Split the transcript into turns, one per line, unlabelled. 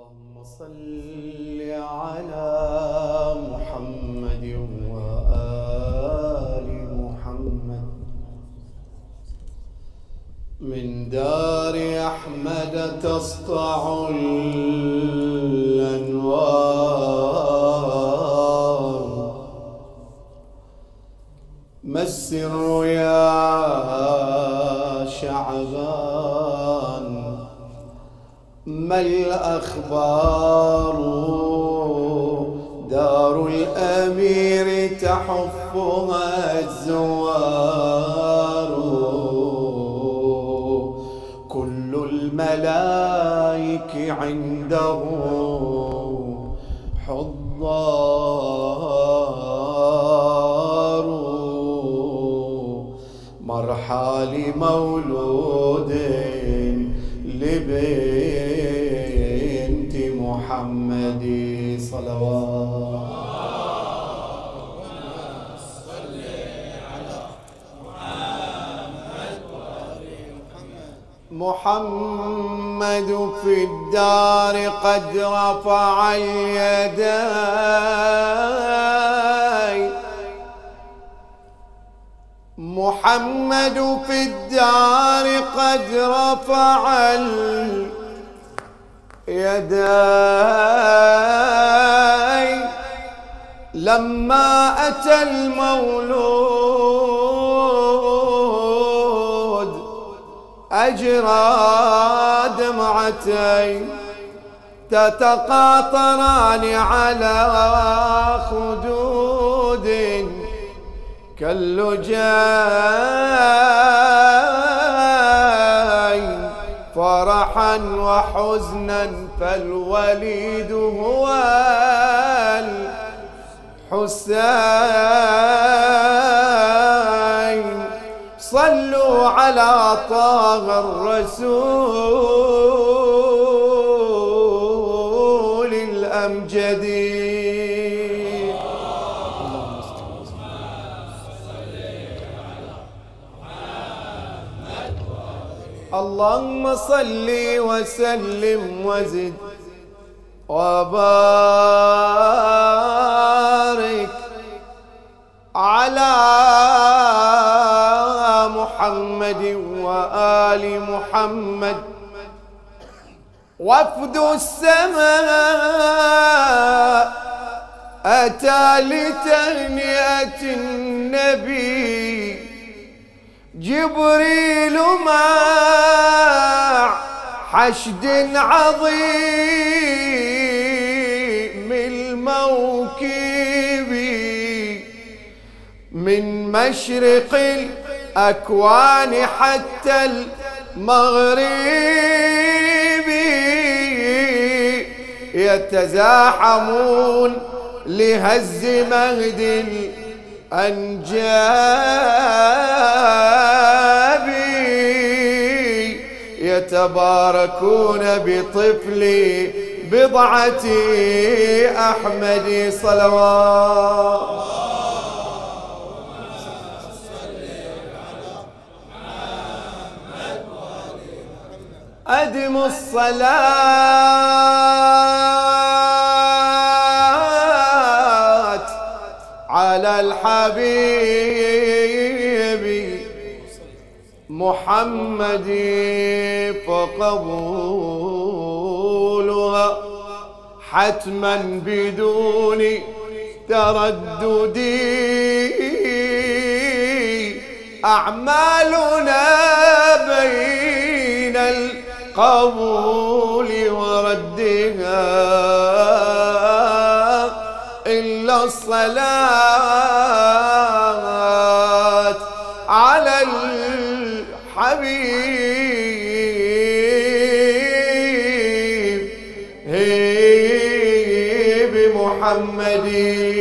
اللهم صل على محمد وآل محمد. من دار أحمد تسطع الأنوار. ما السر يا شعبان؟ ما الأخبار؟ دار الأمير تحفها الزوار. كل الملائك عنده حضار. مرحى لمولود لبنت محمد صلوات.
صل على محمد وآل
محمد في الدار قد رفع اليدين. محمد في الدار قد رفع اليدين. لما أتى المولود أجرى دمعتين تتقاطران على خدود كاللجين. فرحا وحزنا فالوليد هو الحسين. صلوا على طه الرسول الأمجد. اللهم صل وسلم وزد وبارك على محمد وآل محمد. وفد السماء أتى لتهنئة النبي. جبريل مع حشد عظيم الموكب من مشرق الأكوان حتى المغرب. يتزاحمون لهز مهد الأنجاب. يتباركون بطفل بضعة أحمد صلوات. أدم الصلاة على الحبيب محمد. فقبولها حتما بدون تردد. أعمالنا بين القبول وردها إلا الصلاة على الحبيب بمحمد.